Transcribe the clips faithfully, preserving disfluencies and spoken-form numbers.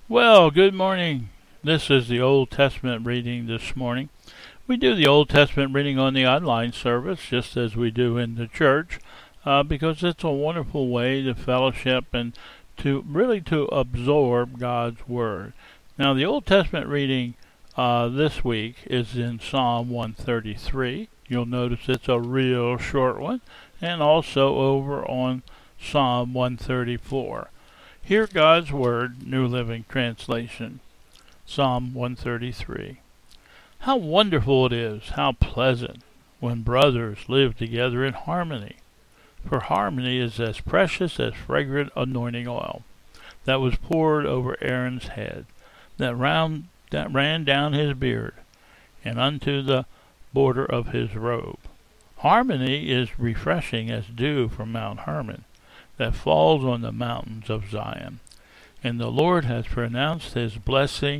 Well, good morning. This is the Old Testament reading this morning. We do the Old Testament reading on the online service just as we do in the church uh, because it's a wonderful way to fellowship and to really to absorb God's Word. Now, the Old Testament reading uh, this week is in Psalm one thirty-three. You'll notice it's a real short one, and also over on Psalm one thirty-four. Hear God's Word, New Living Translation, Psalm one thirty-three. How wonderful it is, how pleasant, when brothers live together in harmony. For harmony is as precious as fragrant anointing oil that was poured over Aaron's head, that, round, that ran down his beard, and unto the border of his robe. Harmony is refreshing as dew from Mount Hermon, that falls on the mountains of Zion. And the Lord has pronounced his blessing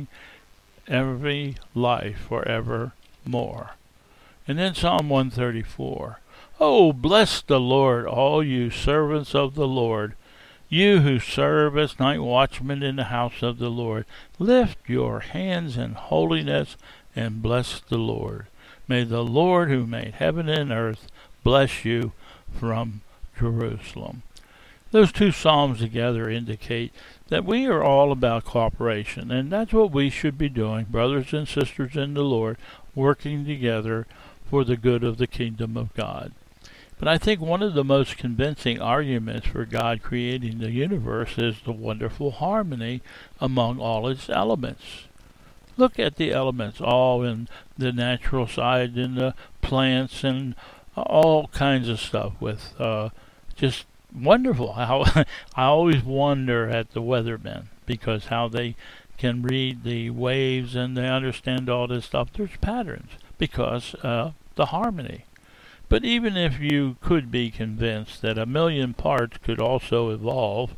every life forevermore. And then Psalm one thirty-four. Oh, bless the Lord, all you servants of the Lord, you who serve as night watchmen in the house of the Lord. Lift your hands in holiness and bless the Lord. May the Lord who made heaven and earth bless you from Jerusalem. Those two psalms together indicate that we are all about cooperation, and that's what we should be doing, brothers and sisters in the Lord, working together for the good of the kingdom of God. But I think one of the most convincing arguments for God creating the universe is the wonderful harmony among all its elements. Look at the elements, all in the natural side, in the plants, and all kinds of stuff with uh, just wonderful. How I always wonder at the weathermen, because how they can read the waves and they understand all this stuff. There's patterns because uh, the harmony. But even if you could be convinced that a million parts could also evolve,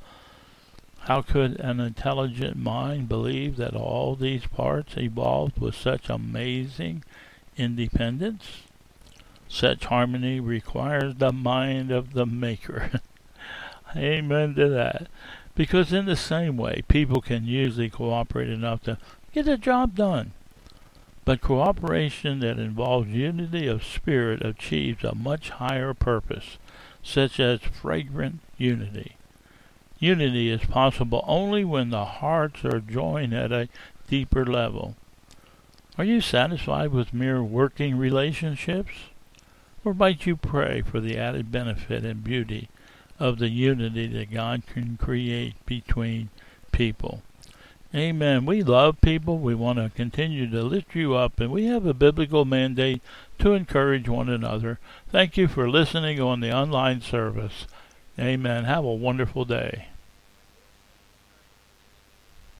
how could an intelligent mind believe that all these parts evolved with such amazing independence? Such harmony requires the mind of the maker. Amen to that. Because in the same way, people can usually cooperate enough to get the job done. But cooperation that involves unity of spirit achieves a much higher purpose, such as fragrant unity. Unity is possible only when the hearts are joined at a deeper level. Are you satisfied with mere working relationships? Or might you pray for the added benefit and beauty of the unity that God can create between people? Amen. We love people. We want to continue to lift you up, and we have a biblical mandate to encourage one another. Thank you for listening on the online service. Amen. Have a wonderful day.